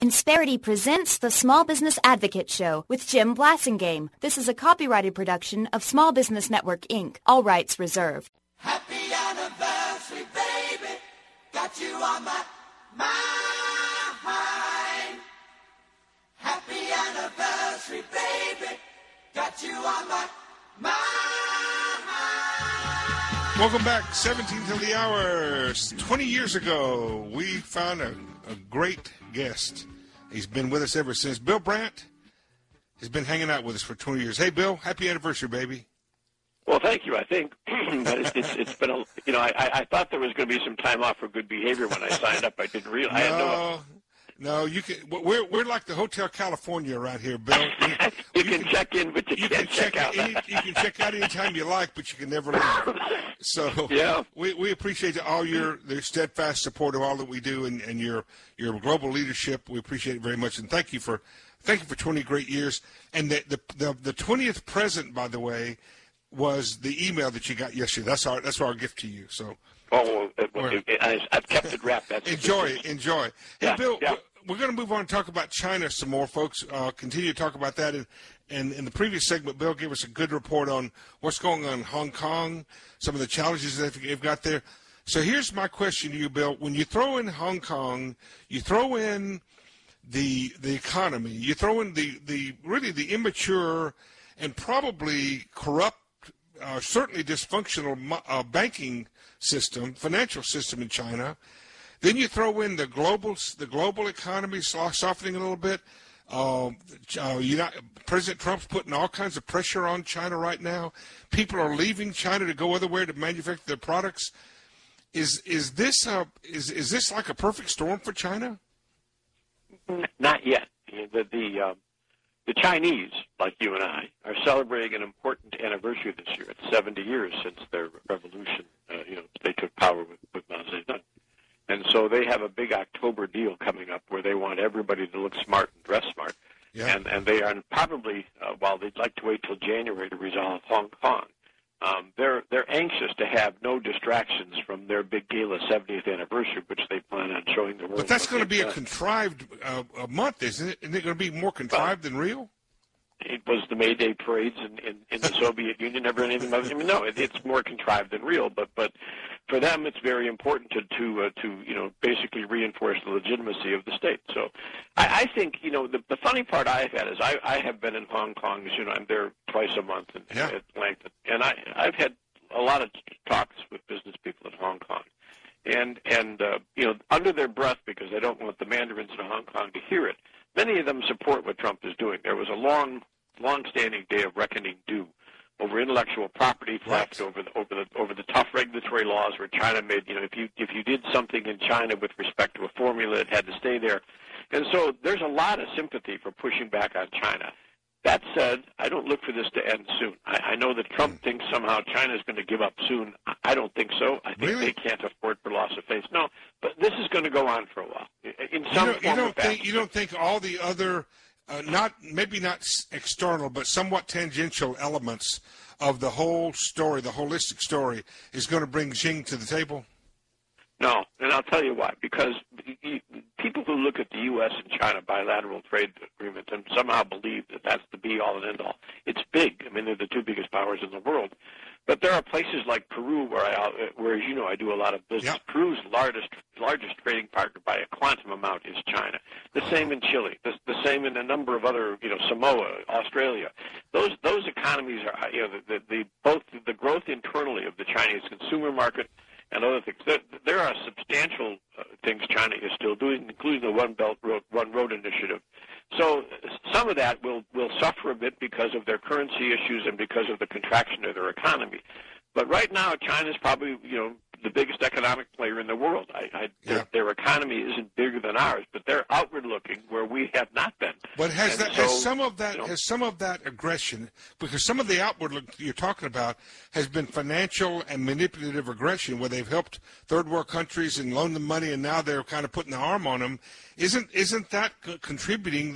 Insperity presents the Small Business Advocate Show with Jim Blasingame. This is a copyrighted production of Small Business Network, Inc. All rights reserved. Happy anniversary, baby. Got you on my mind. Happy anniversary, baby. Got you on my mind. Welcome back. 17 till the hour. 20 years ago, we found a great guest. He's been with us ever since. Bill Brandt has been hanging out with us for 20 years. Hey, Bill, happy anniversary, baby. Well, thank you. I think it's been a, I thought there was going to be some time off for good behavior when I signed up. I didn't realize. No, you can. We're like the Hotel California around here, Bill. You can check in, but you can't check out. You can check out anytime you like, but you can never leave. So yeah, we appreciate all your steadfast support of all that we do and your global leadership. We appreciate it very much, and thank you for 20 great years. And the 20th present, by the way, was the email that you got yesterday. That's our gift to you. So. Oh, I've kept it wrapped. That's enjoy. Hey, yeah, Bill, yeah. We're going to move on and talk about China some more, folks. Continue to talk about that. And in the previous segment, Bill gave us a good report on what's going on in Hong Kong, some of the challenges that they've got there. So here's my question to you, Bill. When you throw in Hong Kong, you throw in the economy, you throw in the immature and probably corrupt, certainly dysfunctional banking system, financial system in China. Then you throw in the global economy softening a little bit. President Trump's putting all kinds of pressure on China right now. People are leaving China to go otherwhere to manufacture their products. Is this like a perfect storm for China? Not yet. The Chinese, like you and I, are celebrating an important anniversary this year. It's 70 years since their revolution. They took power with Mao Zedong. And so they have a big October deal coming up where they want everybody to look smart and dress smart. Yeah. And they are probably, while they'd like to wait till January to resolve Hong Kong, they're anxious to have no distractions from their big gala 70th anniversary, which they plan on showing the world. But that's going to be a contrived month, isn't it? Isn't it going to be more contrived than real? It was the May Day parades in the Soviet Union, never anything about it. I mean, no, it's more contrived than real. But for them, it's very important to basically reinforce the legitimacy of the state. So I think the funny part I've had is I have been in Hong Kong. As you know, I'm there twice a month at length, and I've had a lot of talks with business people in Hong Kong, and under their breath because they don't want the Mandarins in Hong Kong to hear it. Many of them support what Trump is doing. There was a long-standing day of reckoning due over intellectual property theft, over the tough regulatory laws where China made, if you did something in China with respect to a formula, it had to stay there. And so there's a lot of sympathy for pushing back on China. That said, I don't look for this to end soon. I know that Trump thinks somehow China is going to give up soon. I don't think so. I think they can't afford for loss of face. No, but this is going to go on for a while. In some form or fashion. You don't think all the other, maybe not external, but somewhat tangential elements of the whole story, the holistic story, is going to bring Xi to the table? No, and I'll tell you why. Because people who look at the U.S. and China bilateral trade agreement and somehow believe that that's the be-all and end-all. It's big. I mean, they're the two biggest powers in the world. But there are places like Peru where, as you know, I do a lot of business. Yep. Peru's largest trading partner by a quantum amount is China. The same in Chile. The same in a number of other, Samoa, Australia. Those economies are, both the growth internally of the Chinese consumer market and other things. There are substantial things China is still doing, including the One Belt, One Road initiative. So some of that will suffer a bit because of their currency issues and because of the contraction of their economy. But right now, China's probably, the biggest economic player in the world. Their economy isn't bigger than ours, but they're outward-looking where we have not been. But has some of that aggression, because some of the outward look you're talking about has been financial and manipulative aggression, where they've helped third world countries and loaned them money, and now they're kind of putting the arm on them. Isn't that contributing?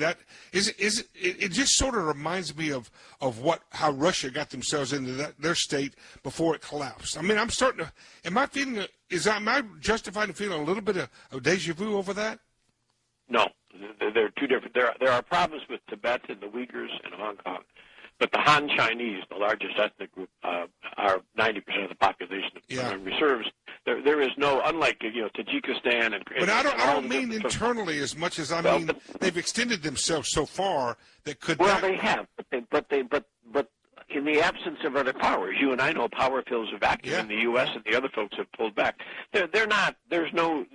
It just sort of reminds me of how Russia got themselves into their state before it collapsed. I mean, am I justified in feeling a little bit of deja vu over that? No, they're two different. There are problems with Tibet and the Uyghurs and Hong Kong, but the Han Chinese, the largest ethnic group, are 90% of the population of reserves. There is no, unlike Tajikistan and. But I don't mean internally as much as I mean they've extended themselves so far that could. Well, they have, but in the absence of other powers, you and I know power fills a vacuum in the U.S. and the other folks have pulled back. They're not. There's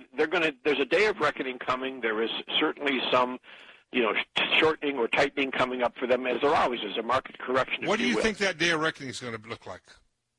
a day of reckoning coming. There is certainly some, shortening or tightening coming up for them, as there always is, a market correction. What do you think that day of reckoning is going to look like?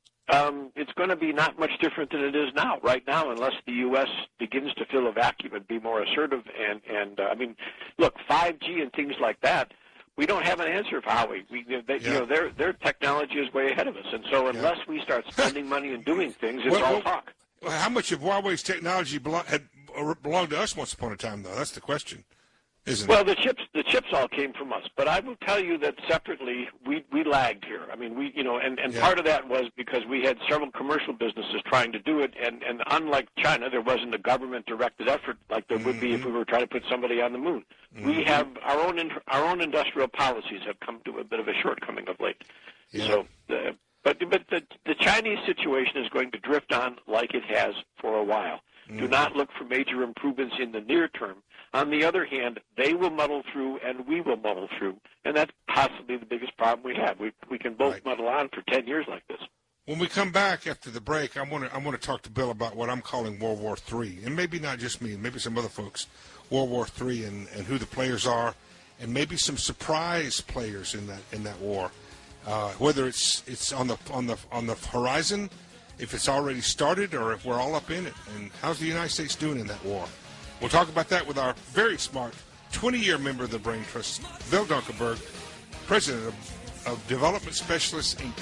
It's going to be not much different than it is now. Right now, unless the U.S. begins to fill a vacuum and be more assertive, and I mean, look, 5G and things like that. We don't have an answer for Huawei. Their technology is way ahead of us, and so unless we start spending money and doing things, it's all talk. How much of Huawei's technology belonged to us once upon a time, though? That's the question, isn't it? Well, the chips all came from us, but I will tell you that separately we lagged here. I mean, part of that was because we had several commercial businesses trying to do it, and unlike China, there wasn't a government-directed effort like there would be if we were trying to put somebody on the moon. We have our own industrial policies have come to a bit of a shortcoming of late. Yeah. So, but the Chinese situation is going to drift on like it has for a while. Do not look for major improvements in the near term. On the other hand, they will muddle through, and we will muddle through, and that's possibly the biggest problem we have. We can both muddle on for 10 years like this. When we come back after the break, I want to talk to Bill about what I'm calling World War III, and maybe not just me, maybe some other folks. World War III and who the players are, and maybe some surprise players in that war. Whether it's on the horizon, if it's already started, or if we're all up in it, and how's the United States doing in that war? We'll talk about that with our very smart 20-year member of the Brain Trust, Bill Dunkelberg, president of Development Specialists, Inc.,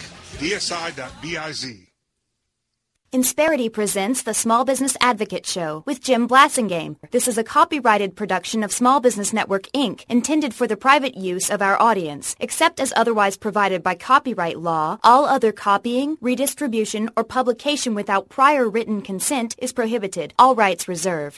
DSI.biz. Insperity presents the Small Business Advocate Show with Jim Blasingame. This is a copyrighted production of Small Business Network, Inc., intended for the private use of our audience. Except as otherwise provided by copyright law, all other copying, redistribution, or publication without prior written consent is prohibited. All rights reserved.